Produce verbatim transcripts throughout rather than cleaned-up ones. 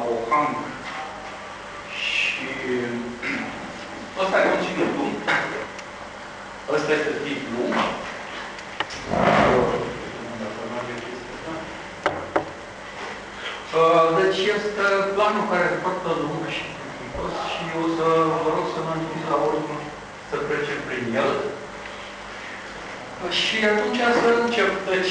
Bohan. Și ăsta e conținutul. Ăsta este titlul. Deci este planul care e foarte lung și frumos și o să vă rog să mă începiți la urmă să trecem prin el. Și atunci să încep. Deci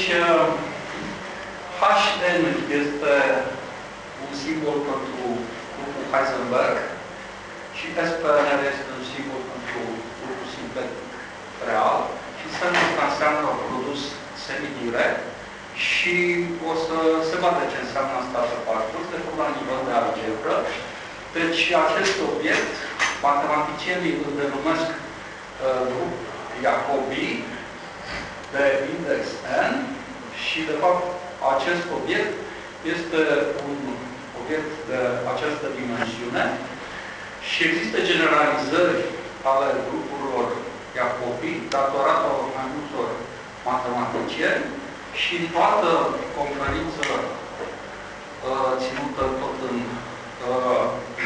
H N este un simbol pentru grupul Heisenberg și S P N este un simbol pentru grupul sintetic real și semnul ăsta înseamnă produs semidirect și o să se vadă ce înseamnă asta pe parcurs, de fapt la nivel de algebră. Deci acest obiect, matematicienii îl denumesc uh, grup Jacobi de index n și de fapt acest obiect este un obiect de această dimensiune și există generalizări ale grupurilor Jacobi datorată mai multor matematicieni și în toată conferință uh, ținută tot în uh,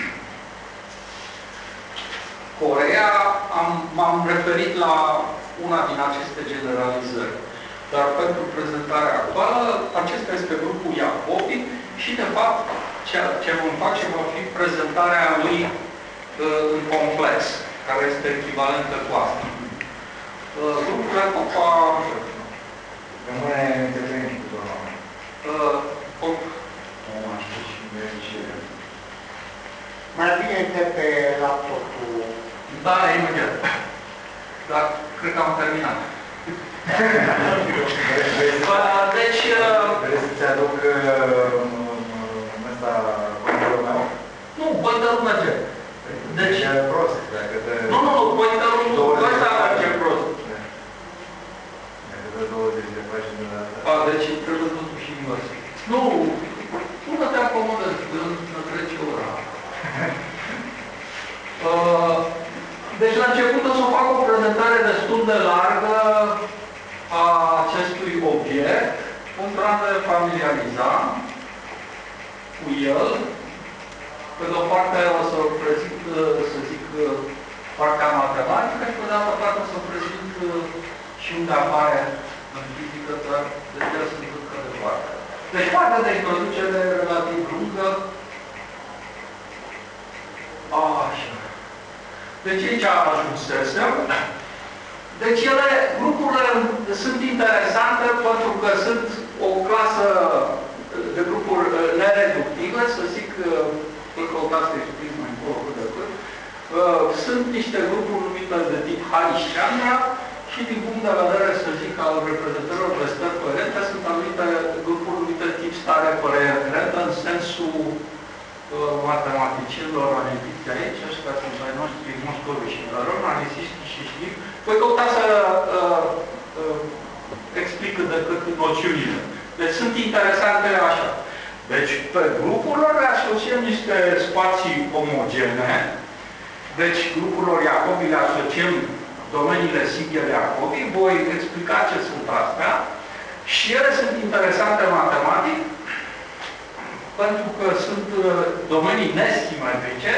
Coreea, m-am referit la una din aceste generalizări. Dar pentru prezentarea actuală, acesta este grupul Jacobi și, de fapt, ceea ce vom face va fi prezentarea lui uh, în complex, care este echivalentă cu asta. Uh, grupul Jacobi rămâne intervenit cu doamna. Mai bine de pe laptopul. Da, imediat. Dar cred că am terminat. Deci... Vreți să-ți aduc ăsta pointerul meu? Nu, pointerul merge. Deci e prost, dacă te... Nu, nu, nu, pointerul ăsta merge prost. Dacă dă douăzeci de pagini de asta. A, deci trebuie totuși invers. Nu, nu că te acomodezi, că nu trece ora. Deci la început o să fac o prezentare destul de largă a acestui obiect, pentru a ne familiariza cu el. Pe de o parte o să prezint, să zic, partea matematică și pe de altă parte o să prezint și unde apare în fizică, dar de aceea sunt încă departe. Deci partea de introducere relativ lungă. Așa. Deci aici ajunsesem. Deci ele, grupurile sunt interesante pentru că sunt o clasă de grupuri nereductive, să zic, îl căutați să explic mai încolo cât de cât. Sunt niște grupuri numite de tip Harish-Chandra și din punct de vedere, să zic, al reprezentărilor de stări coerente, sunt anumite grupuri numite tip stare coerentă în sensul matematicienilor amintiți aici, ăștia sunt ai noștri Moscovici și Laron, analiziști și știi. Voi căuta să uh, uh, explic cât de cât noțiunile. Deci sunt interesante așa. Deci pe grupurilor le asociem niște spații omogene. Deci grupurilor Jacobi le asociem domeniile sighe Jacobi. Voi explica ce sunt astea. Și ele sunt interesante matematic, pentru că sunt uh, domenii nesimetrice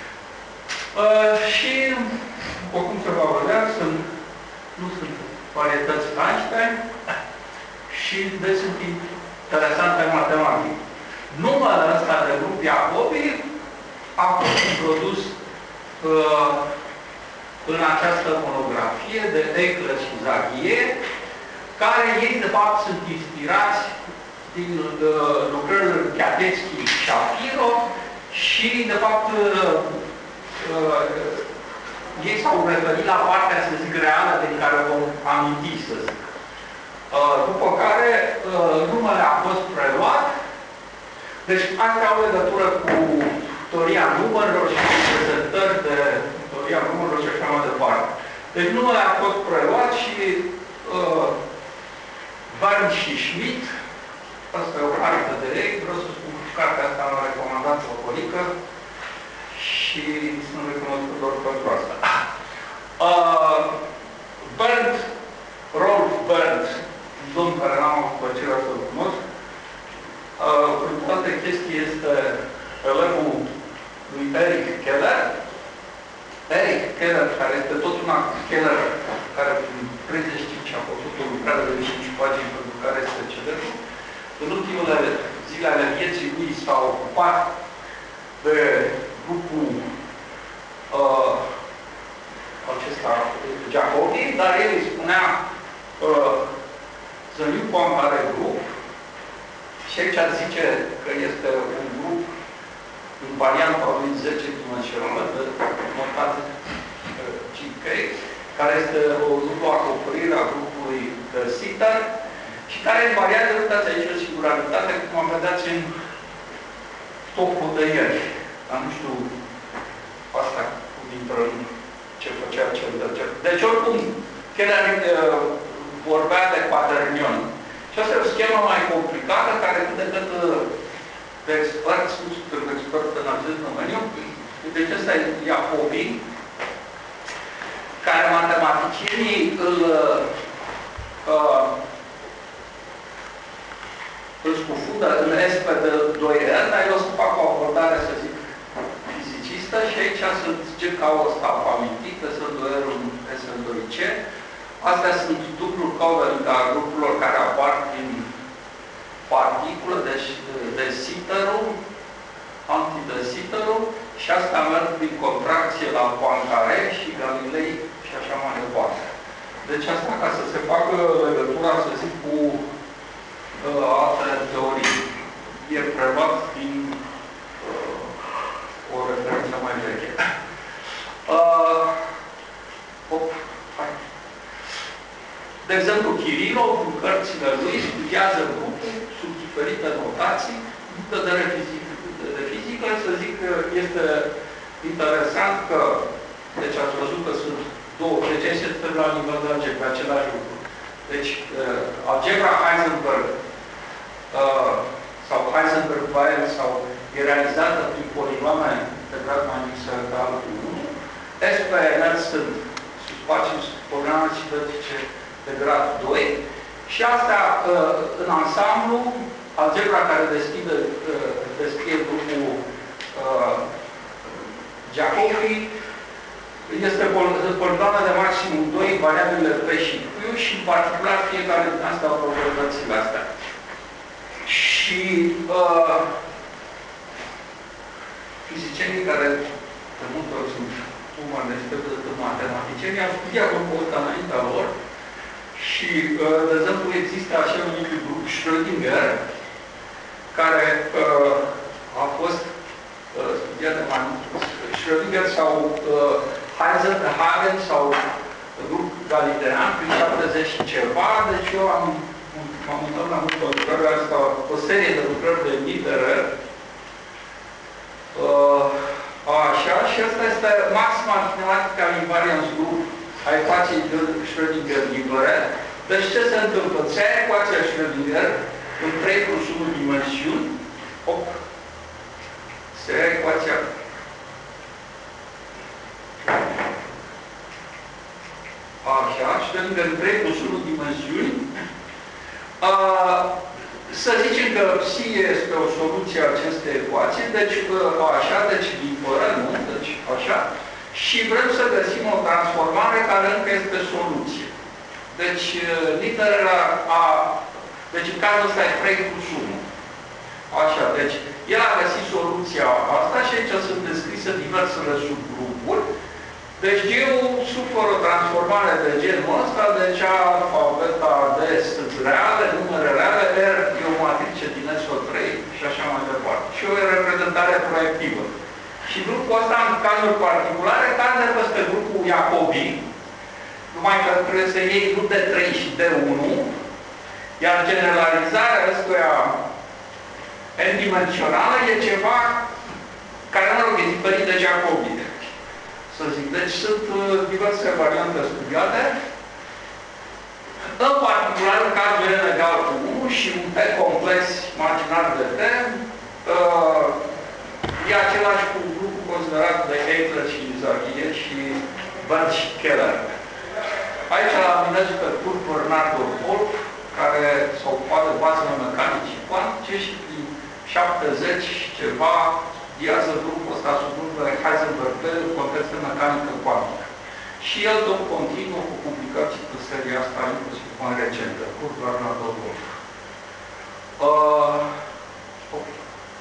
uh, și, după cum se va vedea, sunt, nu sunt varietăți Einstein și deci sunt interesante matematic. Numele ăsta de grup Jacobi a fost introdus uh, în această monografie de Eichler și Zaghie, care ei, de fapt, sunt inspirați din uh, lucrările Chiateschi și Shapiro și, de fapt, uh, uh, ei s-au referit la partea, să zic, reală din care vom aminti, să zic. Uh, după care uh, numele a fost preluat. Deci, astea au legătură cu teoria numărilor și cu prezentări de teoria numărilor și așa mai departe. Deci, numele a fost preluat și uh, Bern și Schmidt. Asta e o carte de ei. Vreau să spun că cartea asta m-a recomandat o colică și sunt recunoscător pentru asta. Uh, Bernd, Rolf Bernd, domn care n-am avut plăcerea să-l cunosc, uh, în toate chestii este elev care este tot una Keller, care în treizeci și cinci a făcut o lucrare de cinci pagini pentru care este celebrul. În ultimele zile ale vieții lui s-a ocupat de grupul uh, acesta, Jacobi, dar el îi spunea uh, Zăliu Poampare grup, și aici zice că este un grup în varianta lui zece dimensională de notate Cincăi, care este o dublu acoperire a grupului Sitter și care variază, uitați aici, o singuralitate, cum am vedeați în topul de ieri. Dar nu știu asta cum intră în ce făcea cel de cel. Deci, oricum, Keller uh, vorbea de quaternion. Și asta e o schemă mai complicată, care cât de cât de experți, nu sunt expert în acest domeniu. Deci ăsta e Jacobi, care matematicienii îl, uh, îl scufundă în S P de doi R, dar eu o să fac o abordare, să zic, fizicistă și aici sunt zice ca ăsta am amintit, S N doi R, S N doi C. Astea sunt dublu covering a grupurilor care apar din particulă, deci de Sitterul, anti-de Sitterul, și asta merg prin contracție la Poincare și Galilei și așa mai departe. Deci asta ca să se facă legătura, să zic, cu uh, alte teorii. E preluat din uh, o referință mai veche. Uh, op, hai. De exemplu, Kirilov, în cărțile lui, studiază grupul sub diferite notații, de, fizică, de fizică, să zic că este interesant că, deci ați văzut că sunt două, deci este la nivel de algebra, același lucru. Deci, uh, algebra Heisenberg uh, sau Heisenberg-Weil sau e realizată prin polinome de grad mai mic sau egal cu unu. S P N L sunt spații polinome simetrice de grad doi și asta uh, în ansamblu, algebra care deschide, uh, descrie grupul uh, Jacobi este polinome de maximum doi, variabile P și Q și în particular fiecare din astea au proprietățile astea. Și uh, fizicienii care de multe ori sunt umani de matematicieni au studiat grupul ăsta înaintea lor. Și, de exemplu, există așa numitul grup Schrödinger, care uh, a fost uh, studiat de mai mult. Schrödinger sau uh, Heisenberg sau grup galilean prin șaptezeci și ceva, deci eu am m-am uitat la multe lucrări, asta, o serie de lucrări de Niederer. Uh, așa, și asta este maxima kinematică a invariance group a ecuației de Schrödinger libere. Deci ce se întâmplă? Se ia ecuația Schrödinger în trei plus unu dimensiuni. Op. Se ia ecuația așa, Schrödinger în trei plus unu dimensiuni. Uh, să zicem că psi este o soluție a acestei ecuații, deci uh, așa, deci liberă, nu? Deci așa. Și vrem să găsim o transformare care încă este soluție. Deci, Niederer a... Deci, în cazul ăsta e trei plus unu. Așa, deci, el a găsit soluția asta și aici sunt descrise diversele subgrupuri. Deci, G-ul suferă o transformare de genul ăsta, deci alfa, beta, D sunt reale, numere reale, R e o matrice din S O trei și așa mai departe. Și o reprezentare proiectivă. Și grupul ăsta, în cazuri particulare, cade peste grupul Jacobi, numai că trebuie să iei nu D trei și D unu, iar generalizarea ăstuia n-dimensională e ceva care, mă rog, e diferit de Jacobi, să zic. Deci sunt diverse variante studiate. În particular, în cazul n egal cu unu și un P complex marginal de T, uh, e același cu grupul considerat de Eichler și Zaghie și Berndt și Keller. Aici l-am amintit pe Kurt Bernardo Wolf, care s-a ocupat de bazele mecanicii cuantice și prin șaptezeci și ceva studiază grupul ăsta sub numele Heisenberg în context de mecanică cuantică. și el tot continuă cu publicații pe seria asta, inclusiv mai recentă, cu Bernardo Wolf. Uh, okay.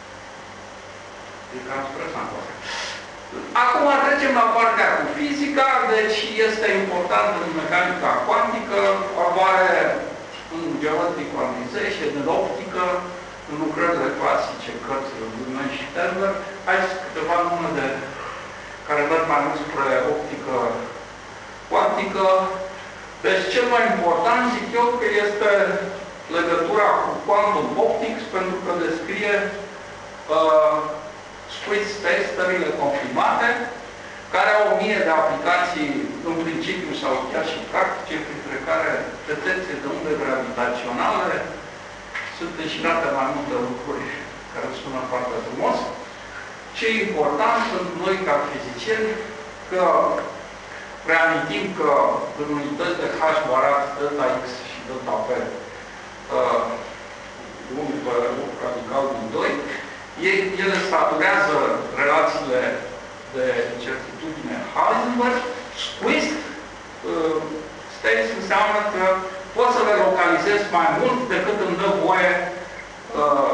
E cam stresant. Acum trecem la partea cu fizica, deci este important în mecanica cuantică, apare în geometrie cuantization, în optică, în lucrările clasice, cărți, Lumen și Terber. Aici câteva nume de care merg mai mult spre optică cuantică. Deci cel mai important, zic eu, că este legătura cu quantum optics, pentru că descrie uh, squeeze space, stările confirmate, care au o mie de aplicații în principiu sau chiar și practice, printre care detecție de unde gravitaționale, sunt înșirate mai multe lucruri care sună foarte frumos. Ce e important pentru noi ca fizicieni, că reamintim că în unități de H barat delta X și delta P uh, unu pe radical din doi, ei, ele staturează relațiile de certitudine Heisenberg. Squeezed uh, states înseamnă că pot să le localizez mai mult decât îmi dă voie uh,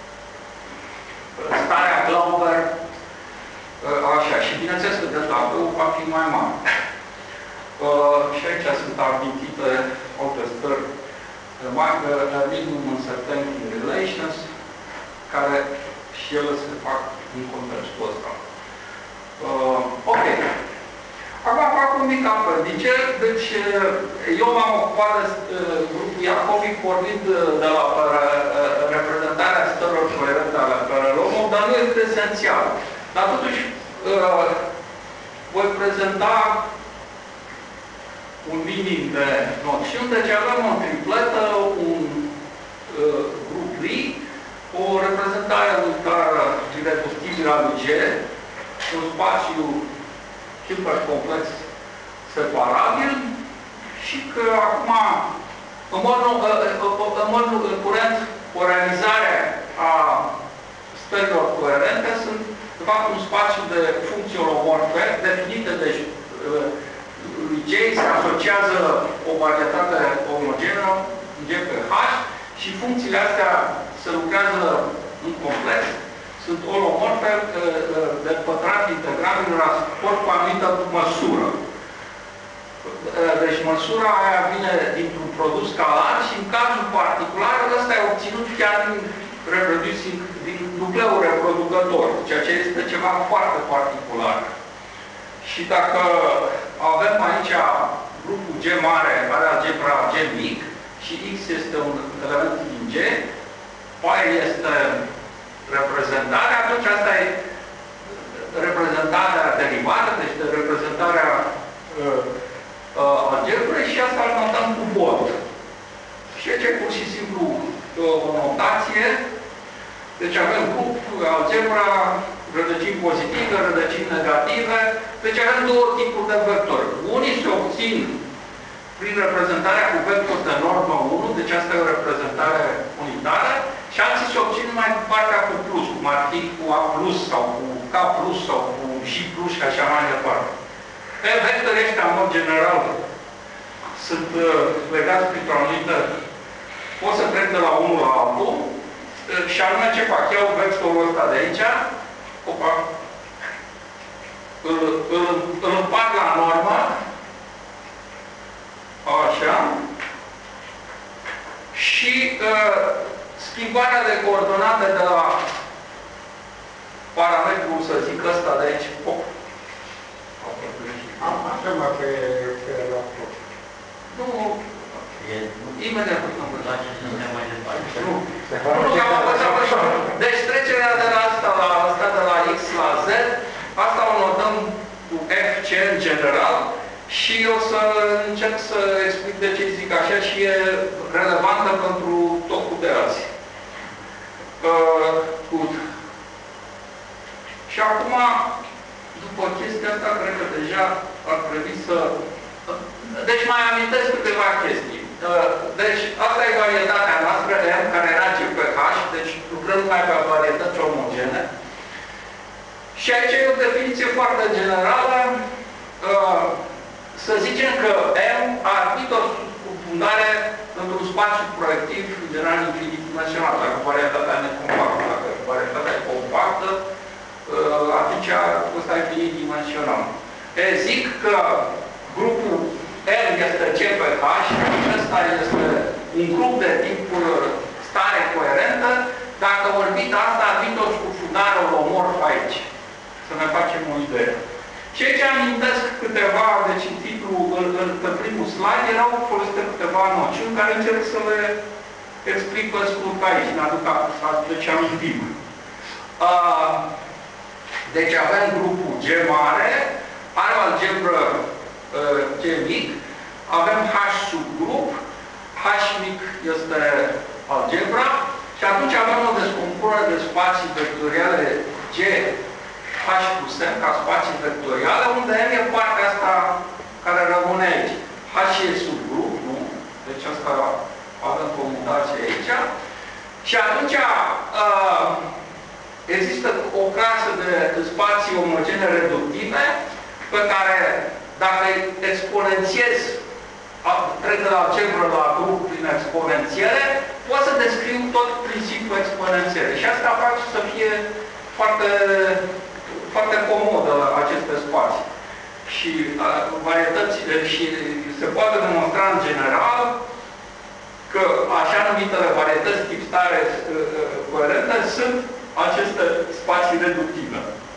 starea Glauber, uh, așa. Și bineînțeles că delta P-ul va fi mai mare. Uh, și aici sunt amintite alte stări de minimum uncertainty relations, care și ele se fac în contextul ăsta. Uh, ok. Acum fac un mic aprendice. Deci, eu m-am ocupat de uh, grupul Iacovic vorbind de la uh, reprezentarea stărilor coerente ale paralelomului, dar nu este esențial. Dar totuși, uh, voi prezenta un minim de noțiuni. Deci avem o tripletă, un uh, grup Lie, o reprezentare unitară irreductibilă a lui G, un spațiu hipercomplex separabil și că acum, în mod, în mod curent, o realizare a stărilor coerente sunt, de fapt, un spațiu de funcții holomorfe definite de lui J, se asociază o varietate omogenă, G pe H, și funcțiile astea se lucrează în complex, sunt holomorfe de pătrat integrabil raport cu anumită măsură. Deci măsura aia vine dintr-un produs scalar și în cazul particular ăsta e obținut chiar din, reproducing, din nucleul reproducător, ceea ce este ceva foarte particular. Și dacă avem aici grupul G mare, are algebra G mic, și X este un element din G, pi este reprezentarea, atunci asta e reprezentarea derivată, deci de reprezentarea uh, uh, algebrei și asta îl notăm cu bot. Și aici e pur și simplu uh, o notație. Deci avem grup, algebra, rădăcini pozitive, rădăcini negative. Deci avem două tipuri de vectori. Unii se obțin prin reprezentarea cu vector de normă unu, deci asta e o reprezentare unitară, și alții se obțin mai cu partea cu plus, cum ar fi cu A plus, sau cu K plus, sau cu J plus, și așa mai departe. Pe vectorii ăștia, în mod general, sunt uh, legați printr-o anumită, pot să trec de la unul la altul, uh, și anume ce fac? Iau vectorul ăsta de aici, opa, îl, îl, îl împart la normă, așa, și uh, schimbarea de coordonate de la parametrul, să zic, ăsta de aici, pop. Am mă pe, pe laptop. Nu, imediat nu mă Nu, nu că am învățat așa. Deci trecerea de la asta la asta, de la X la Z, asta o notăm cu F C în general, și o să încerc să explic de ce zic așa și e relevantă pentru tocul de azi. Uh, good. Și acum, după chestia asta, cred că deja ar trebui să... Deci mai amintesc câteva chestii. Uh, deci, asta e varietatea noastră, M, care era G pe H, deci lucrăm numai pe varietăți omogene. Și aici e o definiție foarte generală. Uh, să zicem că M arbită o scufundare într-un spațiu proiectiv general infinit dimensional. Dacă varietatea necompactă, dacă varietatea e compactă, atunci ăsta e infinit dimensional. E, zic că grupul M este G pe H, ăsta este un grup de tip stare coerentă, dacă orbita asta arbită o scufundare holomorf aici. Să ne facem o idee. Ceea ce amintesc câteva, deci în titlul, în, în, pe primul slide, erau folosite câteva noțiuni care încerc să le explic pe scurt aici, ne aduc deci amintim. Uh, deci avem grupul G mare, are o algebră uh, G mic, avem H subgrup, H mic este algebra, și atunci avem o descompunere de spații vectoriale G H plus M ca spații vectoriale, unde M e partea asta care rămâne aici. H e subgrup, nu? Deci asta avem comutație aici. Și atunci uh, există o clasă de spații omogene reductive pe care, dacă exponențiez, trec de la algebră la grup prin exponențiere, pot să descriu tot principiul exponențiere. Și asta face să fie foarte, foarte comodă aceste spații. Și uh, varietățile, și se poate demonstra în general că așa numitele varietăți tip stare uh, coerente sunt aceste spații reductive.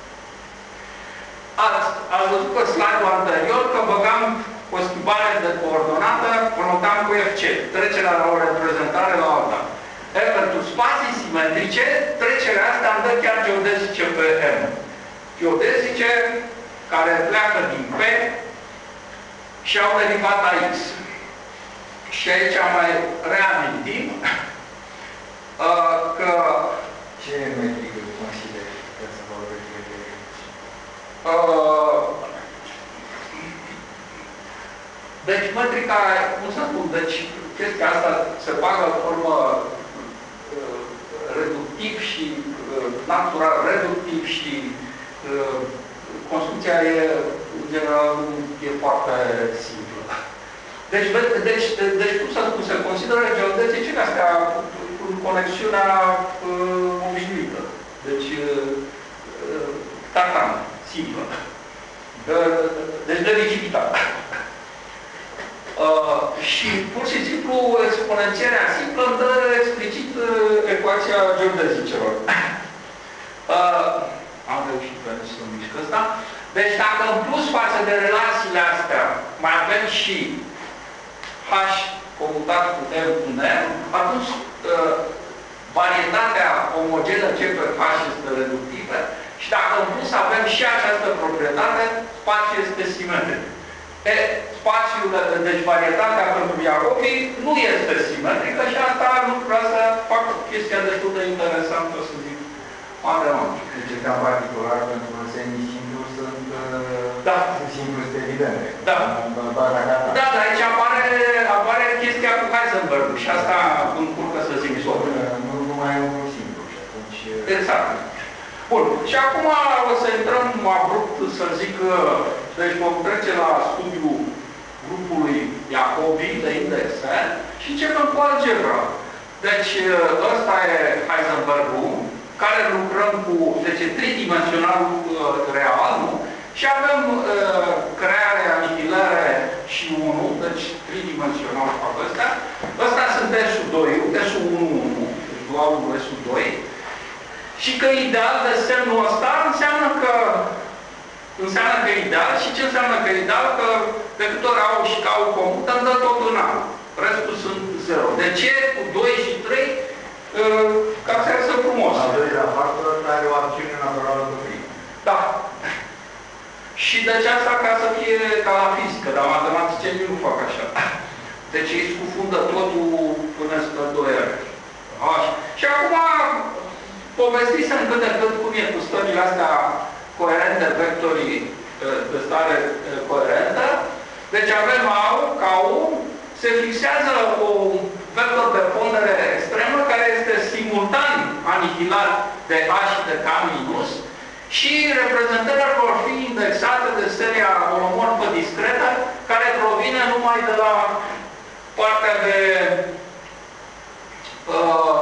Ați, ați văzut pe slide-ul anterior că băgam o schimbare de coordonată, notam cu F C, trecerea la o reprezentare la alta. E, pentru spații simetrice, trecerea asta îmi dă chiar geodezice pe M. Geodezice care pleacă din P și au derivata X. Și aici mai reamintim uh, că... Ce metrică consideri că să vorbește de uh, Deci, metrica, cum să spun, deci chestia asta se bagă în formă uh, reductiv și uh, natural reductiv și uh, construcția e, în general, e foarte simplă. Deci, deci, deci cum să spun, se consideră geodezicile astea cu conexiunea uh, obișnuită. Deci, uh, uh, tartan, simplă. Uh, deci, de rigiditate. Uh, și pur și simplu exponențierea simplă îmi dă explicit uh, ecuația geodezicelor. uh, am reușit pe să mișc ăsta. Deci dacă în plus față de relațiile astea mai avem și H comutat cu M cu M, atunci uh, varietatea omogenă C pe H este reductivă și dacă în plus avem și această proprietate, spațiul este simetric. E, spațiul, deci varietatea pentru Jacobi nu este simetrică și asta nu vreau să fac chestia destul de interesantă, să zic, matematic. Deci, ca particular, pentru semii simplu sunt, da. sunt simplu, este evidente. Da. Da, dar aici apare, apare chestia cu Heisenberg și asta încurcă să zic sobre. Nu, nu mai e unul simplu și atunci... Exact. Bun. Și acum o să intrăm abrupt, să zic, deci vom trece la studiul grupului Jacobi de indexe și începem cu algebra. Deci ăsta e Heisenbergul, care lucrăm cu, deci tridimensionalul real, nu? Și avem uh, creare, anihilare și unu, deci tridimensional fac ăsta. Ăsta sunt S U doi, S U unu unu, deci dualul S U doi. Și că ideal de semnul ăsta înseamnă că înseamnă că ideal. Și ce înseamnă că ideal? Că de câte ori au și că au comută, îmi dă tot în A. Restul sunt zero. De ce? Cu doi și trei uh, capsează frumos. Al doilea factor are o acțiune naturală cu primul. Da. Și de ce asta ca să fie ca la fizică, dar matematicienii nu fac așa. Deci îi scufundă totul până spre doi ani. Așa. Și acum povestisem cât de cât cum e cu stările astea coerente, vectorii de stare coerentă. Deci avem A U, ca U, se fixează un vector de pondere extremă care este simultan anihilat de A și de K minus și reprezentările vor fi indexate de seria holomorfă discretă, care provine numai de la partea de uh,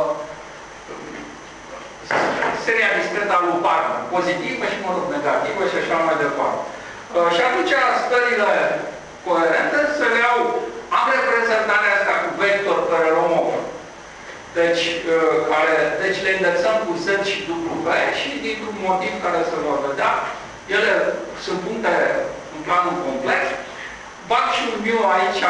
seria discretă a lui Barman, pozitivă și, mă rog, negativă și așa mai departe. Uh, și atunci stările coerente se le iau, am reprezentarea asta cu vector care romofă. Deci, uh, care, deci le indexăm cu Z și W și dintr-un motiv care se va vedea, ele sunt puncte în planul complex. Bag și un miu aici,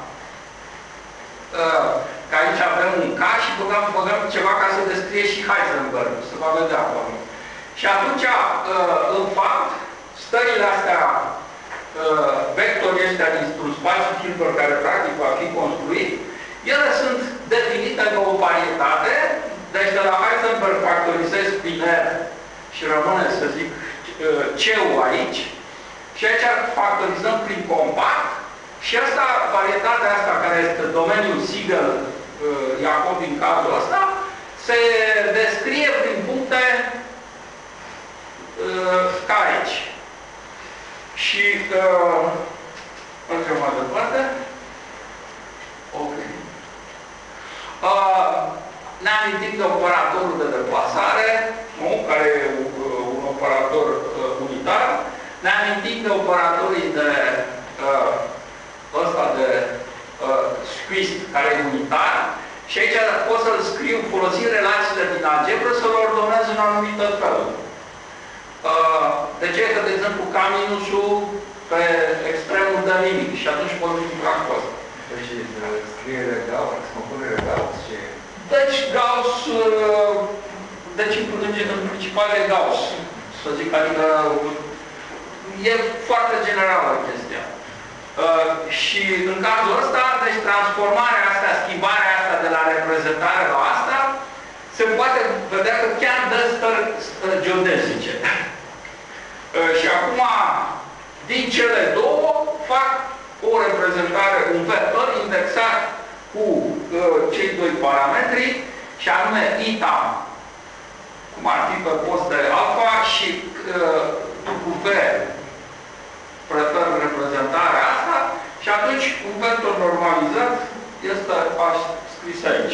uh, că aici avem un K și băgăm, băgăm ceva ca să descrie și Heisenberg, se va vedea acolo. Și atunci, uh, în fapt, stările astea, uh, vectorii ăștia dintr-un spațiu Hilbert care practic va fi construit, ele sunt definite ca o varietate, deci de la Heisenberg factorizez prin R și rămâne, să zic, C-ul aici, și aici factorizăm prin compact, și asta, varietatea asta, care este domeniul Siegel-Jacob în cazul ăsta, se descrie prin puncte ca aici. Și mergem mai departe. Ok. Uh, ne amintim de operatorul de deplasare, nu? Care e uh, un operator uh, unitar. Ne amintim de operatorii de uh, ăsta de uh, squeezed, care e unitar. Și aici pot să-l scriu folosind relațiile din algebră să-l ordonez în anumită fel. Uh, de ce? Că, de exemplu, K minusul pe extremul de nimic și atunci pot lucra cu asta. Deci, scriere Gauss, compunere Gauss și... Deci, Gauss, deci, în principal e Gauss, să zic, adică e foarte generală chestia. Uh, și în cazul ăsta, deci, transformarea asta, schimbarea asta de la reprezentare la asta, se poate vedea că chiar dă stări geodezice. Uh, și acum, din cele două, fac o reprezentare, un vector indexat cu uh, cei doi parametri, și anume eta, cum ar fi pe post de alfa, și uh, W prefer reprezentarea asta, și atunci un vector normalizat este scris aici.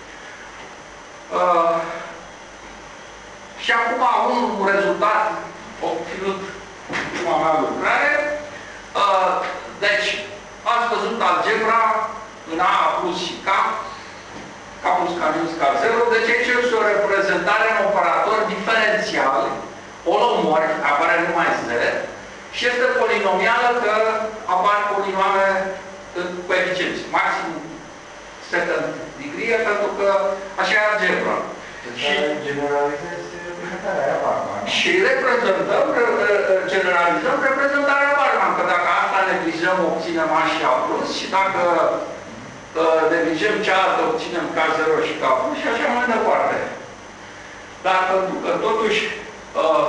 Uh, și acum un rezultat obținut prima mea lucrare. Uh, deci, ați văzut algebra în A plus și K, K plus K minus K zero, deci aici este o reprezentare în operator diferențial, holomorf, apare numai Z, și este polinomială că apar polinome în coeficienți, maxim second degree, pentru că așa e algebra. Și generalizezi reprezentarea Barman. Și reprezentăm, generalizăm reprezentarea Barman, că dacă asta neglijăm, obținem A și A plus, și dacă uh, neglijăm cealaltă, obținem K zero și K plus, și așa mai departe. Dar pentru că totuși uh,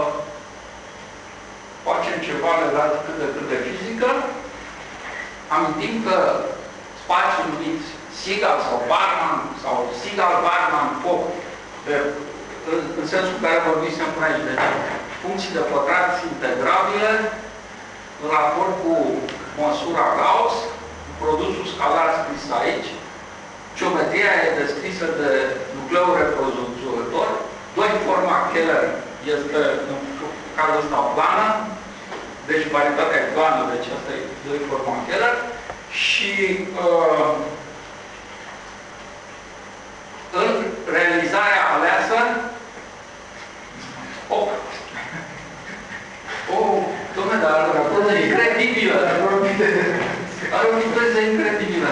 facem ceva legat cât de cât de fizică, amintim că spațiul numit Sigal sau Barman, sau Sigal-Barman-Fock, în, în sensul care vorbisem până aici, deci funcții de pătrat integrabile în raport cu măsura Gauss, produsul scalar scris aici, geometria e descrisă de nucleul reproducător, doi forma Keller este în cazul ăsta plană, deci varietatea e plană, deci asta e doi forma Keller, și uh, în realizarea aleasă, oh, oh, dom'le, dar are o viteză incredibilă. Are o viteză incredibilă.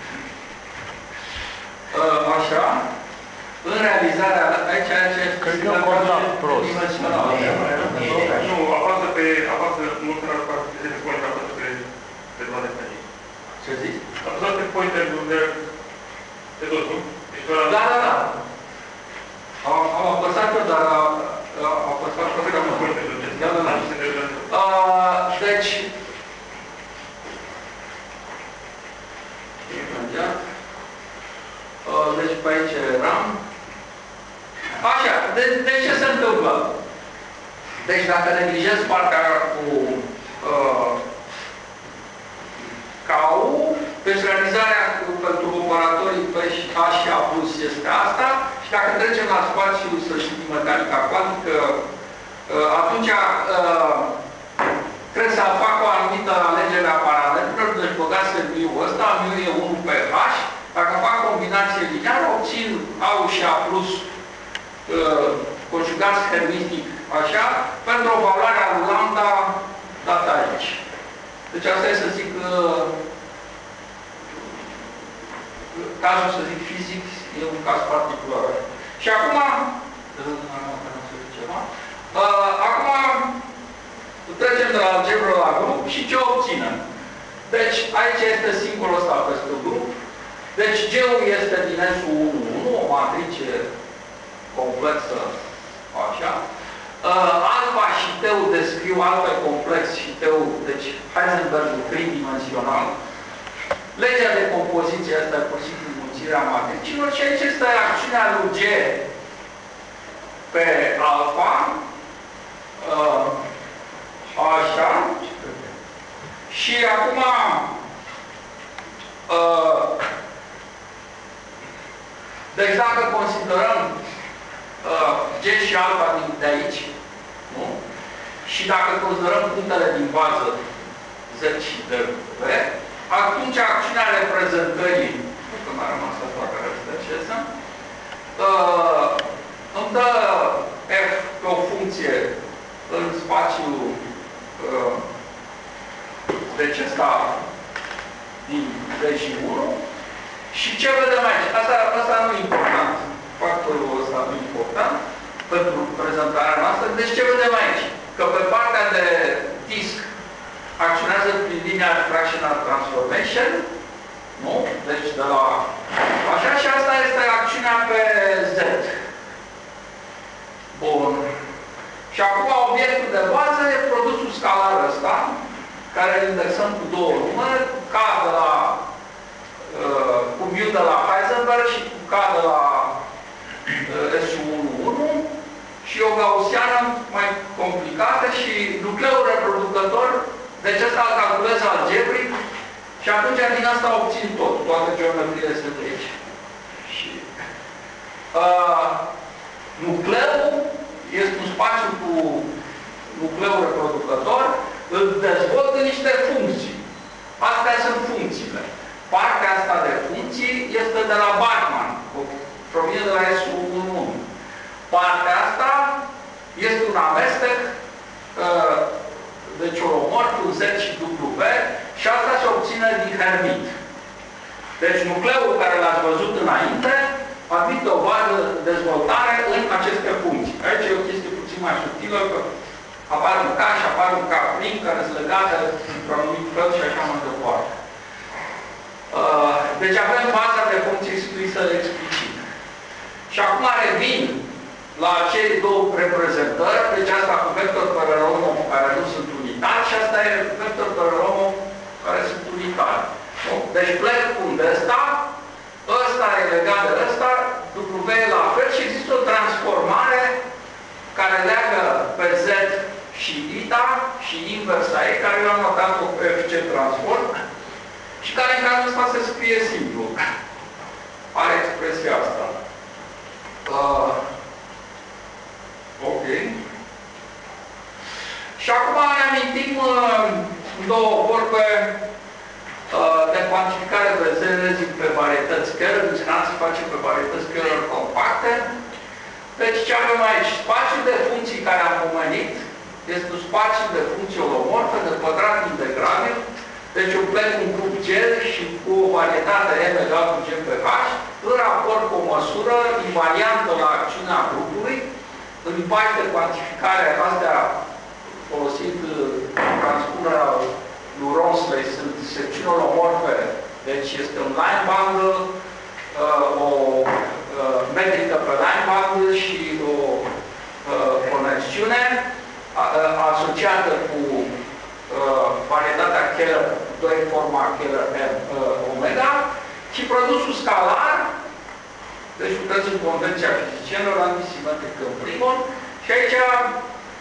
Uh, așa, în realizarea, aici, aici, cred că e contact prost. Nu, apasă pe, apasă, nu se apasă pe pointer, apasă pe, pe toate pe aici. Ce zici? Apasă pe pointer, unde, pe tot, nu? Da, da, da. Am, am apăsat eu, dar am apăsat pe care am apăsat. Da, da, da. Uh, deci, uh, deci pe aici eram. Așa, de, de ce se întâmplă? Deci dacă neglijez partea cu uh, K U, deci realizarea pentru operatorii P și A și A plus este asta. Și dacă trecem la spațiu, să știm, mecanica cuantică, uh, atunci uh, trebuie să fac o anumită alegere a parametrilor, deci băgați mu-ul ăsta, mu e unu pe H. Dacă fac combinație lineară, obțin A și A plus uh, conjugați hermitic, așa, pentru o valoare a lui lambda dată aici. Deci asta e, să zic, uh, cazul, să zic, fizic, e un caz particular. Și acum, ceva, uh, acum trecem de la algebră la grup și ce obținem? Deci, aici este simbolul ăsta peste grup. Deci, G-ul este din S-ul unu unu, o matrice complexă, așa. Uh, alfa și T-ul descriu alfa complex și T-ul, deci Heisenbergul tridimensional. Legea de compoziție asta e pur și simplu mulțirea matricilor și aici este acțiunea lui G pe alfa. Uh, așa. Și acum uh, deci dacă considerăm uh, G și alfa din de aici, nu? Și dacă considerăm punctele din bază Z și D, V, atunci acțiunea reprezentării, că m-a rămas să fac răstăcesă, uh, îmi dă F pe o funcție în spațiul uh, deci ăsta din regii unu. Și ce vedem aici? Asta, asta nu e important. Factorul ăsta nu e important pentru prezentarea noastră. Deci ce vedem aici? Că pe partea de disc acționează prin linia fractional transformation. Nu? Deci de la așa, și asta este acțiunea pe Z. Bun. Și acum obiectul de bază e produsul scalar ăsta, care îl indexăm cu două numere, cu K de la uh, cu mu de la Heisenberg și cu K de la uh, S unu unu și o gaussiană mai complicată și nucleul reproducător, deci ăsta îl calculez algebric și atunci din asta obțin tot, toate geometriile sunt de aici. Și uh, nucleul este un spațiu cu nucleul reproducător, îl dezvoltă niște funcții. Astea sunt funcțiile. Partea asta de funcții este de la Bachmann, provine de la S unu unu. Partea asta este un amestec, deci holomorf cu Z și W, și asta se obține din Hermite. Deci nucleul care l-ați văzut înainte admite o bază de dezvoltare în aceste funcții. Aici e o chestie puțin mai subtilă, că apar un K și apar un K prim, care sunt legate într-un anumit fel și așa mai departe. Uh, deci avem baza de funcții scrisă explicit. Și acum revin la cele două reprezentări, deci asta cu vector Pereromo care nu sunt unitari și asta e vector Pereromo care sunt unitari. Deci plec cum de ăsta, ăsta e legat de ăsta, W e la fel și există o transformare care leagă pe Z și eta și inversa ei, care eu am notat-o pe F C transform și care în cazul ăsta se scrie simplu. Are expresia asta. Uh, ok. Și acum ne amintim uh, două vorbe uh, de cuantificare pe Z, zic pe varietăți Keller, deci n-am să facem pe varietăți Keller compacte. Deci ce avem aici? Spațiul de funcții care am pomenit este un spațiu de funcții holomorfe de pătrat integrabil. Deci eu plec un grup G și cu o varietate M egal cu G pe H în raport cu o măsură invariantă la acțiunea grupului. În bași de cuantificare astea folosind transpunerea lui Ronsley sunt secțiuni holomorfe, deci este un line bundle, o metrică pe line bundle și o conexiune asociată cu varietatea Keller, doi forma Keller M omega, și produsul scalar, deci puteți în convenția fizicienilor antisimetrică în primul, și aici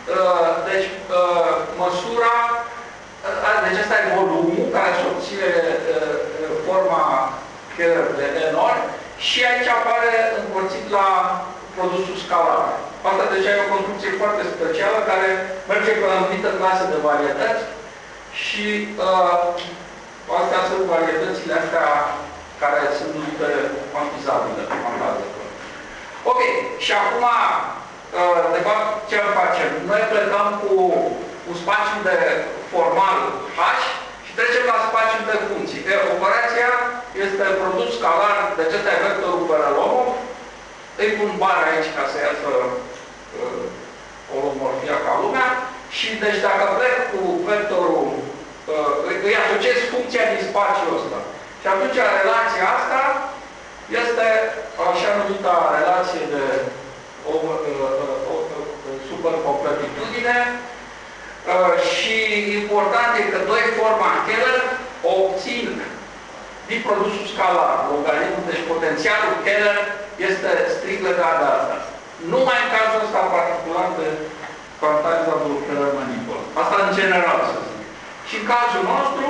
Deci, măsura, deci ăsta e volumul care se obține forma Keller de N ori și aici apare împărțit la produsul scalar. Asta deja e o construcție foarte specială care merge pe o anumită clasă de varietăți și uh, astea sunt varietățile astea care sunt numite cuantizabile. Ok, și acum, uh, de fapt, ce facem? Noi plecăm cu un spațiu de formal H și trecem la spațiul de funcții. E, operația este produs scalar, deci ăsta e vectorul Berolomov. Îi pun bară aici ca să iasă uh, holomorfia ca lumea. Și deci dacă plec cu vectorul, uh, îi asociez funcția din spațiul ăsta. Și atunci relația asta este așa numita relație de o, uh, o, o supercompletitudine. Uh, și important e că doi forma Keller o obțin din produsul scalar, logaritmul, deci potențialul Keller este strict legat de asta. Numai în cazul ăsta particular de quantizabil Keller-Manipul. Asta în general, să zic. Și în cazul nostru,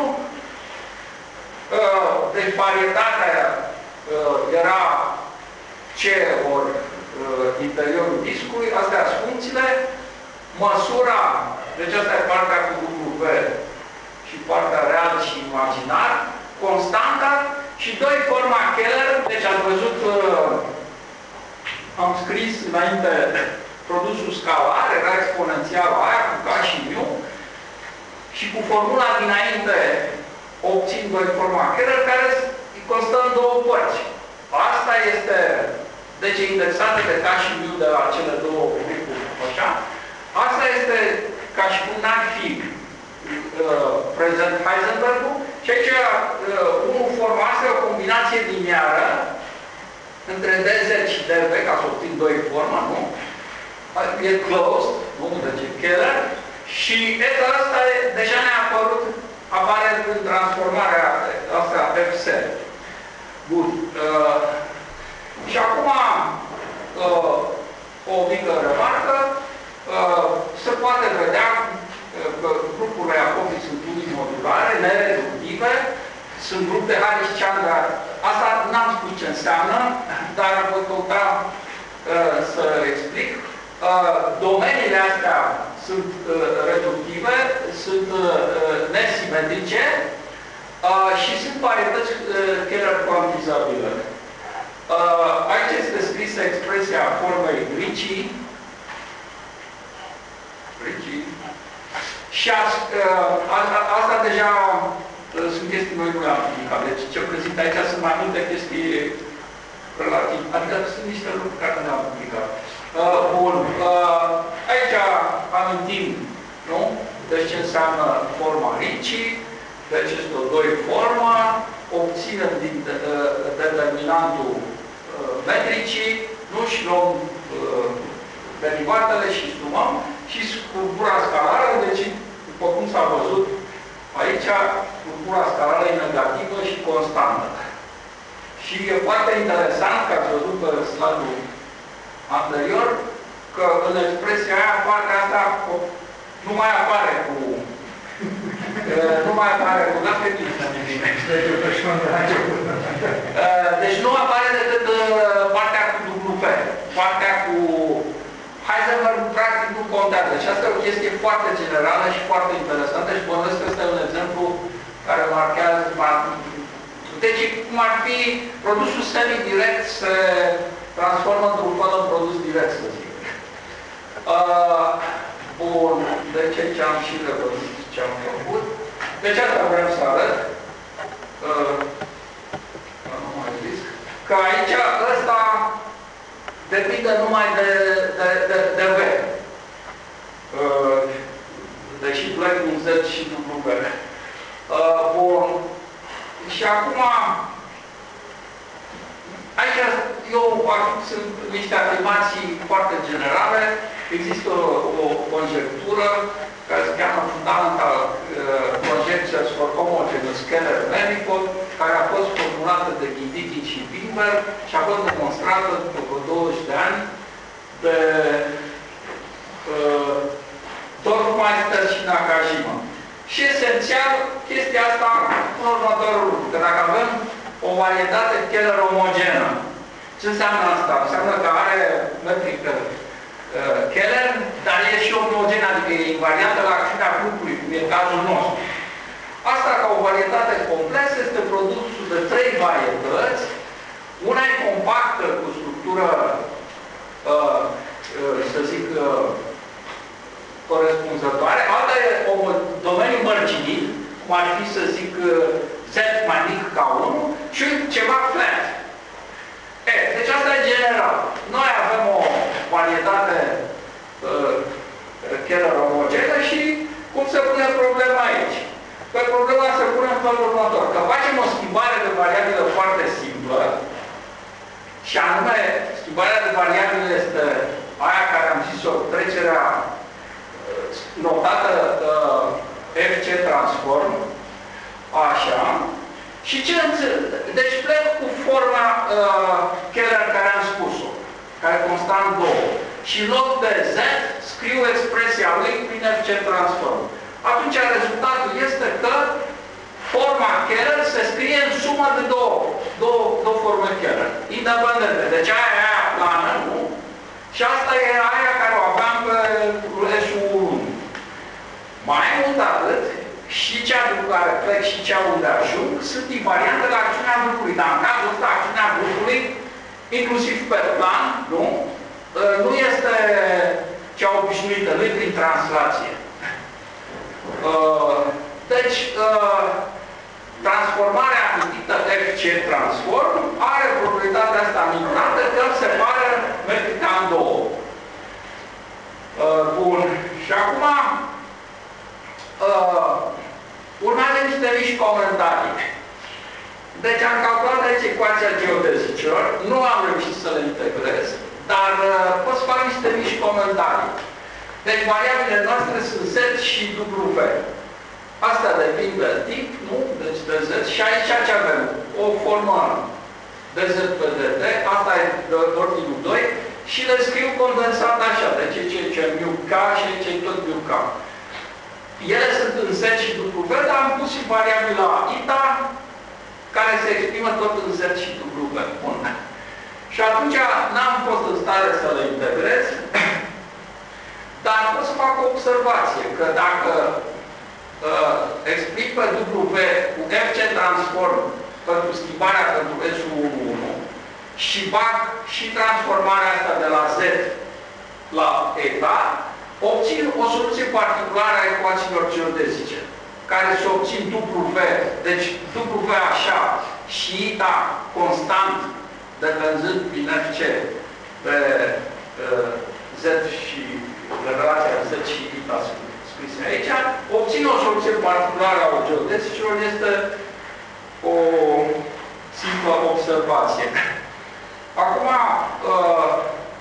uh, deci varietatea uh, era C ori uh, interiorul discului, astea sunt funcțiile, măsura, deci asta e partea cu W și partea real și imaginar, constanta și doi forma Keller, deci ați văzut, uh, am scris înainte produsul scalar, era exponențialul aia cu K și mu și cu formula dinainte obțin doi forma Keller care constă în două părți. Asta este, deci indexată de K și mu de la cele două grupuri, așa. Asta este ca și cum n-ar fi uh, prezent Heisenberg-ul și aici uh, unul forma asta e o combinație liniară între D Z și D V, ca să obțin doi forma, nu? E closed, nu? Deci e Keller și eta asta e, deja ne-a apărut, apare în transformarea asta F S. Bun. Uh, și acum uh, o mică remarcă. Uh, se poate vedea că grupurile Jacobi sunt unimodulare, nereductive, sunt grup de Harris-Chandra. Asta n-am spus ce înseamnă, dar voi căuta uh, să explic. Uh, domeniile astea sunt uh, reductive, sunt uh, nesimetrice uh, și sunt varietăți uh, Keller cuantizabile. Uh, aici este scrisă expresia formei Ricci. Și a, a, a, asta deja a, sunt chestii noi nu le-am publicat. Deci ce prezint aici sunt mai multe chestii relativ. Adică sunt niște lucruri care nu le-am publicat. Uh, bun. Uh, aici amintim, nu? Deci ce înseamnă forma Ricci. Deci este o doi forma. Obținem din uh, determinantul uh, metricii. Nu? Și luăm uh, derivatele și sumăm. Și structura scalară, deci, după cum s-a văzut aici, structura scalară e negativă și constantă. Și e foarte interesant, că ați văzut pe slide-ul anterior, că în expresia aia, partea asta nu mai apare cu... nu mai apare cu... N-a Deci nu apare decât partea cu W P. Partea cu... Heisenberg practic nu contează. Și asta e o chestie foarte generală și foarte interesantă și bănuiesc că ăsta e un exemplu care marchează... Deci, cum ar fi produsul semi-direct se transformă într-un fel în produs direct, să zic. Uh, bun. Deci aici am și revăzut ce am făcut. Deci asta vreau să arăt. Uh, nu mai zis. Că aici ăsta depinde numai de, de, de, de V. Uh, deși plec un Z și dublu V. Uh, bun. Și acum, aici eu sunt niște afirmații foarte generale. Există o, o conjectură care se cheamă Fundamental uh, Conjectures for Homogeneous Keller-Manifold, care a fost formulată de Guiditti și Wimber și a fost demonstrată după douăzeci de ani de uh, Și esențial, chestia asta în următorul lucru, că dacă avem o varietate Keller omogenă, ce înseamnă asta? Înseamnă că are metrică uh, Keller, dar e și omogenă, adică e invariantă la acțiunea grupului, cum e cazul nostru. Asta, ca o varietate complexă, este produsul de trei varietăți. Una e compactă, cu structură, uh, uh, să zic, uh, corespunzătoare, alta e o domeniu mărginit, cum ar fi, să zic, Z mai mic ca unu, și ceva flat. E, deci asta e general. Noi avem o varietate uh, Keller omogenă și cum se pune problema aici? Păi problema se pune în felul următor. Că facem o schimbare de variabilă foarte simplă, și anume, schimbarea de variabilă este aia care am zis-o, trecerea notată uh, F C transform, așa, și ce înțeleg? Deci plec cu forma uh, Keller care am spus-o, care constă în două. Și în loc de Z, scriu expresia lui prin F C transform. Atunci rezultatul este că forma Keller se scrie în sumă de două, două, două forme Keller, independente. Deci aia e aia plană, nu? Și asta e aia care o aveam pe S unu. Mai mult atât, și cea după care plec și cea unde ajung, sunt invariante la acțiunea grupului. Dar în cazul ăsta, acțiunea grupului, inclusiv pe plan, nu? Nu este cea obișnuită, nu e prin translație. Deci, transformarea numită F C transform are proprietatea asta minunată că îl separă metrica în două. Bun. Și acum urmează niște mici comentarii. Deci am calculat aici ecuația geodezicilor, nu am reușit să le integrez, dar pot să fac niște mici comentarii. Deci variabilele noastre sunt Z și W. Asta depinde de tip, nu? Deci de Z. Și aici ce avem? O formă de Z pe dt, asta e de ordinul doi, și le scriu condensat așa. Deci aici e mu K și aici e tot mu K. Ele sunt în Z și W, dar am pus și variabila eta, care se exprimă tot în Z și W. Bun. Și atunci n-am fost în stare să le integrez, dar pot să fac o observație, că dacă uh, explic pe W cu F C transform pentru schimbarea pentru S unu și fac și transformarea asta de la Z la eta, obțin o soluție particulară a ecuațiilor geodezice, care se obțin W, deci W așa și eta constant, depenzând prin F C pe uh, Z și relația Z și eta scrise aici, obțin o soluție particulară a geodezicilor, este o simplă observație. Acum, uh,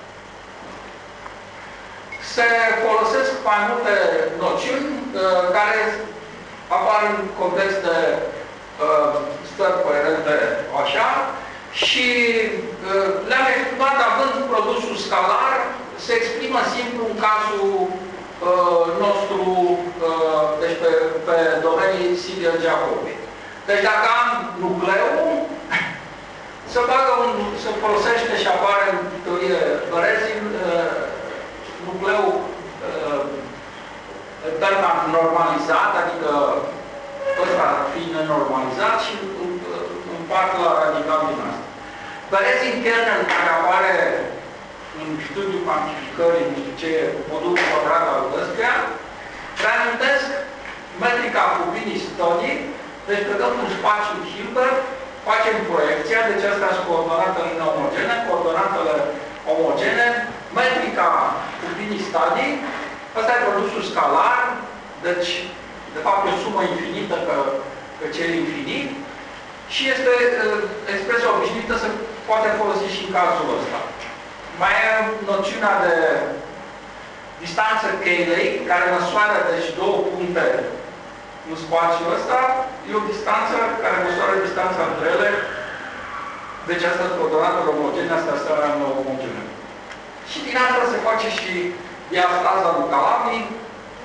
se folosesc mai multe noțiuni uh, care apar în context de uh, stări coerente așa și uh, le-am exprimat având produsul scalar, se exprimă simplu în cazul uh, nostru, uh, deci pe, pe domenii Sibyl-Jacobi. Deci dacă am nucleu, se bagă un, se folosește și apare în teorie Berezin, uh, nucleu uh, termen normalizat, adică ăsta fiind nenormalizat și împarte la radical din asta. Berezin kernel care apare în studiul cuantificării, nu știu ce, modulul quadrat al ăstuia, reamintesc metrica Fubini-Stoni, deci că dăm un spațiu Hilbert, facem proiecția, deci astea sunt coordonatele neomogene, coordonatele omogene, metrica Fubini-Stoni, ăsta e produsul scalar, deci, de fapt, o sumă infinită, că, că cel infinit, și este expresia obișnuită, se poate folosi și în cazul ăsta. Mai e noțiunea de distanță Cayley, care măsoară, deci, două puncte în spațiul ăsta, e o distanță care măsoară distanța între ele, deci asta e coordonată omogene, asta este omogene. Și din asta se face și diastaza lui Calabi,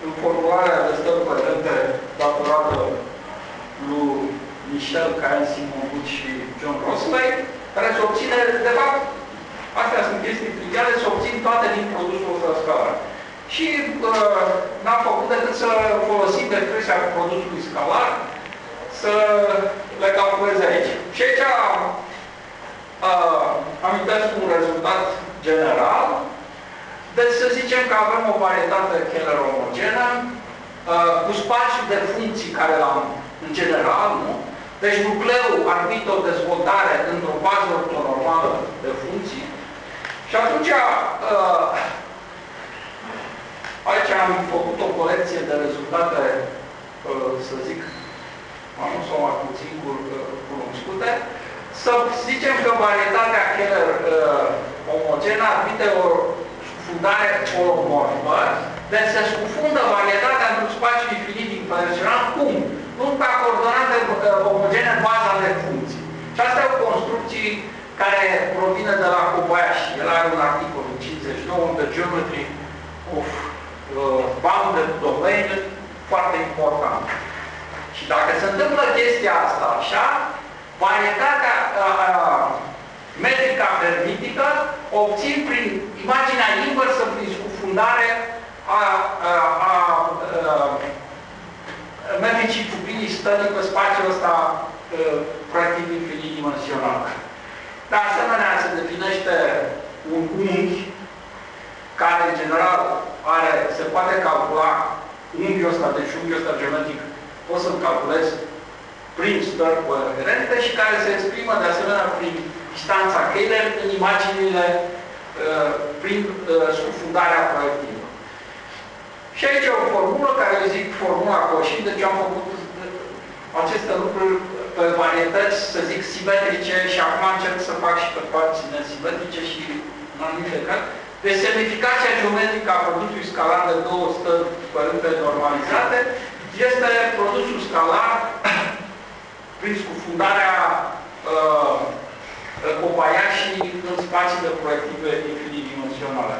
în formularea de stări părente datorată lui Michel Cain, Simon Wood și John Rosley, care se obține, de fapt, astea sunt chestii triviale, se obțin toate din produsul ăsta scalar. Și uh, n-am făcut decât să folosim expresia produsului scalar, să le calculez aici. Și aici uh, amintesc un rezultat general. Deci să zicem că avem o varietate Keller omogenă, uh, cu spațiu de funcții care l-am în general, nu? Deci nucleul ar fi o dezvoltare într-o bază ortonormală de funcții. Și atunci, uh, aici am făcut o colecție de rezultate, uh, să zic, mai mult sau mai puțin cunoscute. Să zicem că varietatea Keller uh, omogenă admite o scufundare holomorfă, deci se scufundă varietatea într-un spațiu infinit dimensional. Cum? Luând ca coordonate omogene în baza de funcții. Și asta e o construcție care provine de la Kobayashi. El are un articol în cincizeci și nouă, The Geometry of uh, Bounded Domain, foarte important. Și dacă se întâmplă chestia asta așa, varietatea uh, metrica hermitică o obțin prin imaginea inversă, prin scufundare a, a, a, a metricii pupilii stării pe spațiul ăsta proiectiv infinit dimensional. De asemenea, se definește un unghi care, în general, are, se poate calcula unghiul ăsta, deci unghiul ăsta geometric, pot să-l calculez prin stări coerente și care se exprimă, de asemenea, prin distanța Keller în imaginile prin scufundarea proiectivă. Și aici e o formulă care eu zic formula Cauchy, deci am făcut aceste lucruri pe varietăți, să zic, simetrice și acum încerc să fac și pe părți nesimetrice și în anumite caz. Deci semnificația geometrică a produsului scalar de două stări părinte normalizate este produsul scalar prin scufundarea uh, Kobayashi în spațiile proiective infinit-dimensionale.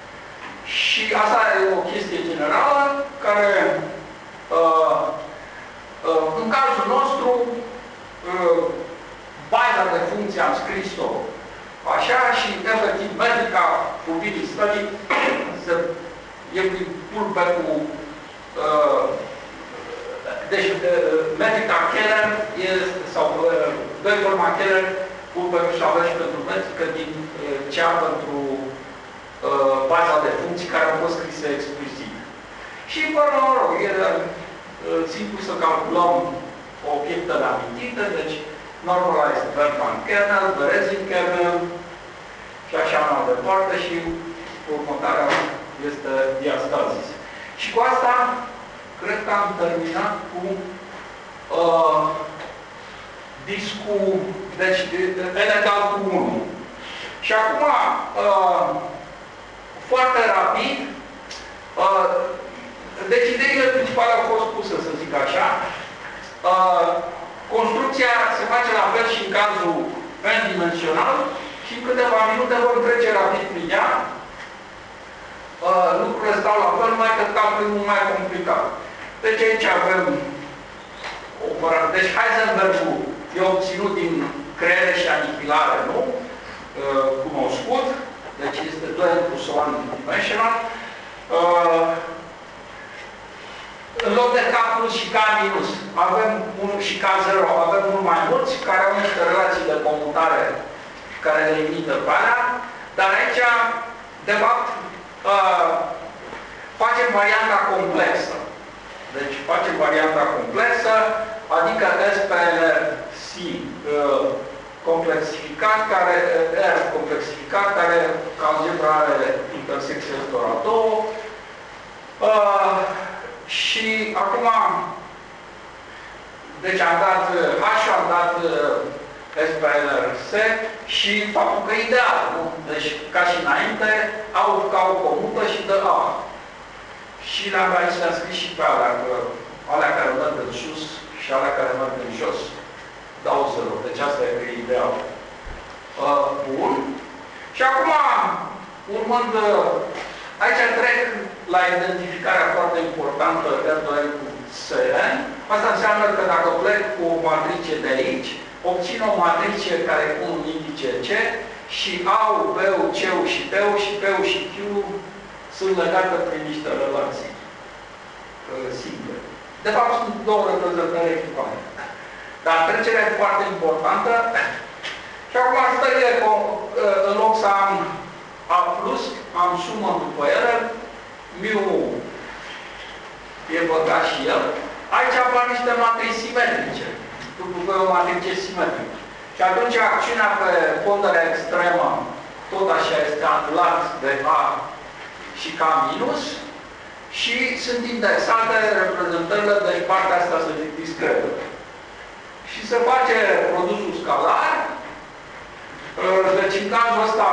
Și asta e o chestie generală care, uh, uh, în cazul nostru, uh, baza de funcție am scris-o așa și, efectiv, metrica pupilii stării se e prin pulpe cu uh, deci, uh, metrica Keller este, sau uh, doi forma Keller, pulpe și avea și pentru metrică din uh, cea pentru uh, baza de funcții care au fost scrise explicit. Și, până la urmă, e uh, simplu să calculăm obiectele amintite, deci normalized Bergman kernel, Berezin kernel și așa mai departe și următoarea este diastazis. Și cu asta cred că am terminat cu uh, discul, deci N egal cu unu. Și acum, uh, foarte rapid, uh, deci ideile principale au fost puse, să zic așa. Uh, construcția se face la fel și în cazul n-dimensional și în câteva minute vom trece rapid prin ea. Uh, lucrurile stau la fel, numai că calculul mult mai complicat. Deci aici avem o părere. Deci Heisenbergul e obținut din creere și anihilare, nu? Uh, cunoscut. Deci este doi plus unu dimensional. Uh, în loc de K plus și K minus, avem un și K zero, avem unul mai mulți, care au niște relații de comutare care le imită pe alea, dar aici, de fapt, uh, facem varianta complexă. Deci facem varianta complexă, adică S P L C uh, complexificat, care R complexificat, care ca algebra are intersecția ăstora două. Uh, și acum, deci am dat H, am dat S P L C și faptul că e ideal, nu? Deci, ca și înainte, au ca o comută și dă A. Și le-am aici le-am scris și pe alea, că alea care merg în sus și alea care merg în jos dau zero. Deci asta e ideal. Uh, bun. Și acum, urmând, aici trec la identificarea foarte importantă R doi N cu S N. Asta înseamnă că dacă plec cu o matrice de aici, obțin o matrice care cu un indice C și A-ul, B-ul, C-ul și D-ul și P-ul și Q-ul sunt legate prin niște relații uh, simple. De fapt, sunt două reprezentări echivalente. Dar trecerea e foarte importantă. Și acum stările, în loc să am A plus, am sumă după ele, mu e băgat și el. Aici apar niște matrici simetrice, după o matrice simetrică. Și atunci acțiunea pe ponderea extremă, tot așa este anulat de A și K minus, și sunt indexate reprezentările, deci partea asta să zic discretă. Și se face produsul scalar. Deci în cazul ăsta,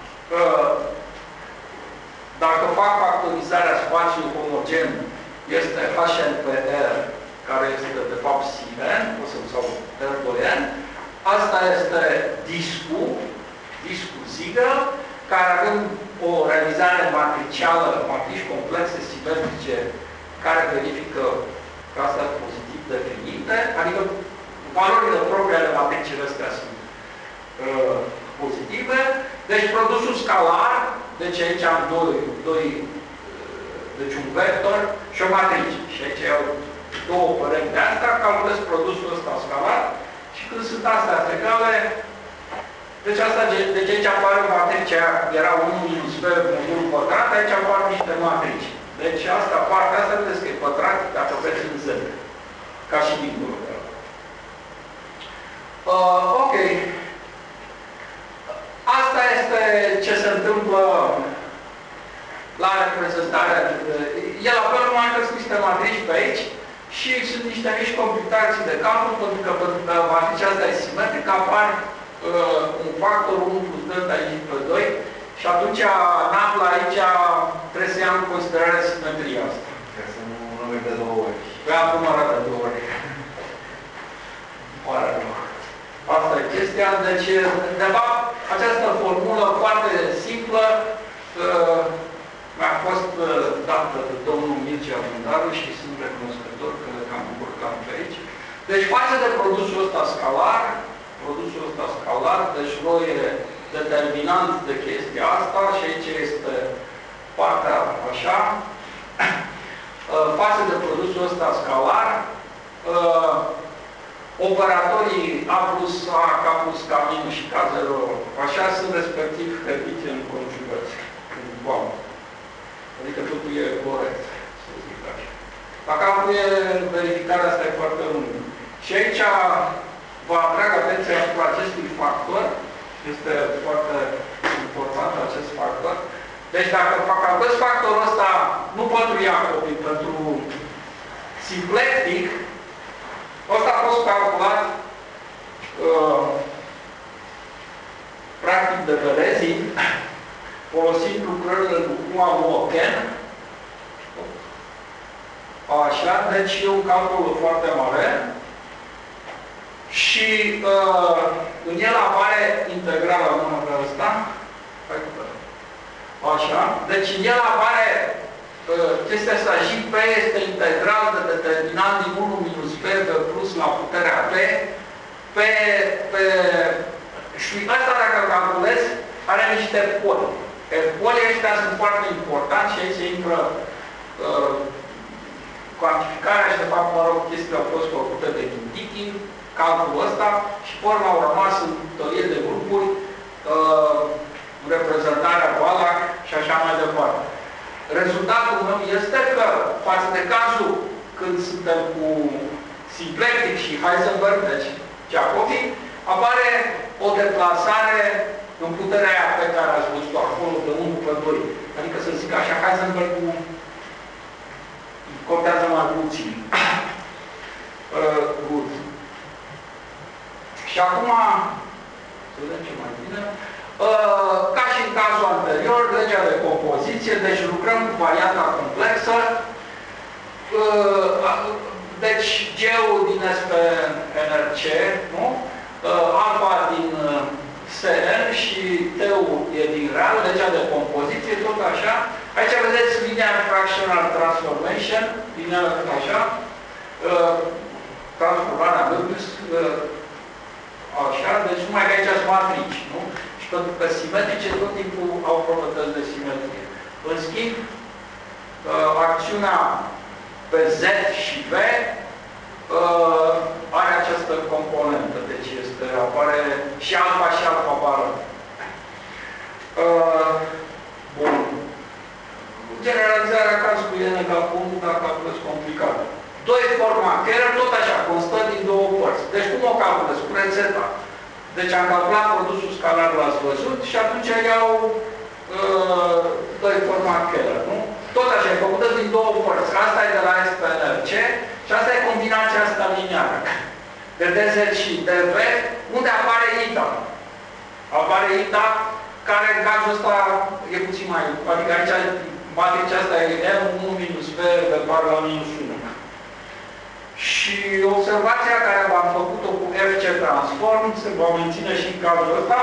dacă fac factorizarea spațiului homogen, este H N pe R, care este de fapt Simen, sau R doi N. Asta este discul, discul Ziegel, care avem o realizare matricială, matrici complexe, simetrice, care verifică că asta e pozitiv definite, adică valorile proprii ale matricile astea sunt uh, pozitive. Deci produsul scalar, deci aici am doi, doi uh, deci un vector și o matrice. Și aici au două păreți de asta, calculez produsul ăsta scalar și când sunt astea egale, deci asta, deci aici apare matricea, era unu minus P modul pătrat, aici apar niște matrici. Deci asta, partea asta, vedeți că e pătrat, dacă vreți în Z. Ca și dincolo. Uh, ok. Asta este ce se întâmplă la reprezentarea. El apel numai că sunt niște matrici pe aici și sunt niște mici complicații de calcul, pentru că, pentru că matricea asta e simetrică, apar uh, un factor unu plus delta aici pe doi și atunci nabla aici trebuie să ia în considerare simetria asta. Ca să nu numeri de două ori. Pe acum arată de două ori. Pare rău. Asta e chestia. Deci, de fapt, această formulă foarte simplă uh, mi-a fost uh, dată de domnul Mircea Bundaru și sunt recunoscător că l-am încurcat pe aici. Deci, față de produsul ăsta scalar, produsul ăsta scalar, deci rho e determinant de chestia asta și aici este partea așa. Uh, față de produsul ăsta scalar, uh, operatorii A plus A, K plus K minus și K zero, așa sunt respectiv herbiți în conjugați, în boamă. Adică totul e corect, să zic așa. Dacă e verificarea asta e foarte lungă. Și aici vă atrag atenția asupra acestui factor. Este foarte important acest factor. Deci dacă fac acest factorul ăsta, nu pentru Jacobi, pentru simplectic, ăsta a fost calculat uh, practic de Berezin, folosind lucrările lui Moamoken. Așa, deci e un calcul foarte mare. Și uh, în el apare integrala numărul ăsta. Așa, deci în el apare uh, chestia asta, J P este integral de determinant din unu minus P pe plus la puterea P pe, pe și asta dacă calculez are niște poli. Polii ăștia sunt foarte importanti și aici intră uh, cuantificarea și de fapt, mă rog, chestiile au fost făcute de Gindikin, calculul ăsta și pe urmă au rămas în teorie de grupuri, uh, reprezentarea Wallach și așa mai departe. Rezultatul meu este că, față de cazul când suntem cu simplectic și Heisenberg, deci Jacobi, apare o deplasare în puterea aia pe care ați văzut acolo de unu pe doi. Adică să zic așa, Heisenberg-ul contează mai puțin. uh, good. Și acum, să vedem ce mai bine. Uh, ca și în cazul anterior, legea de compoziție, deci lucrăm cu varianta complexă. Uh, deci G-ul din S P N R C, nu? Uh, alfa din uh, S N și T-ul e din real, legea de compoziție, tot așa. Aici vedeți linia fractional transformation, din așa, uh, transformarea Möbius, uh, așa, deci numai că aici sunt matrici, nu? Și pentru că simetrice tot timpul au proprietăți de simetrie. În schimb, uh, acțiunea pe Z și V uh, are această componentă, deci este, apare și alfa și alfa bară. Uh, bun. Generalizarea cazului n egal cu unu, dar calculez complicat. doi forma Keller, tot așa, constă din două părți. Deci cum o calculez? Cu rețeta. Deci am calculat produsul scalar, l-ați văzut, și atunci iau uh, doi forma Keller, nu? Tot așa, e făcută din două părți. Asta e de la S P N R C și asta e combinația asta lineară. De D Z și D V, unde apare eta. Apare eta, care în cazul ăsta e puțin mai... Adică aici, matricea asta e M unu minus V, V bar la minus unu. Și observația care v-am făcut-o cu F C transform se va menține și în cazul ăsta.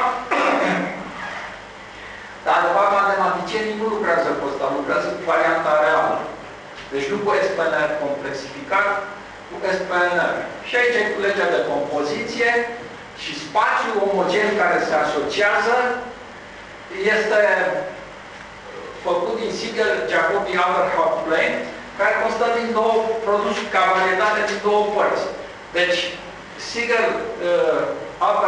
Dar, de fapt, matematicienii nu lucrează cu ăsta, lucrează cu varianta reală. Deci nu cu S P N R complexificat, cu S P N R. Și aici e cu legea de compoziție și spațiul omogen care se asociază este făcut din Siegel-Jacobi-Averhoff plane, care constă din două produse ca varietate din două părți. Deci, Siegel uh,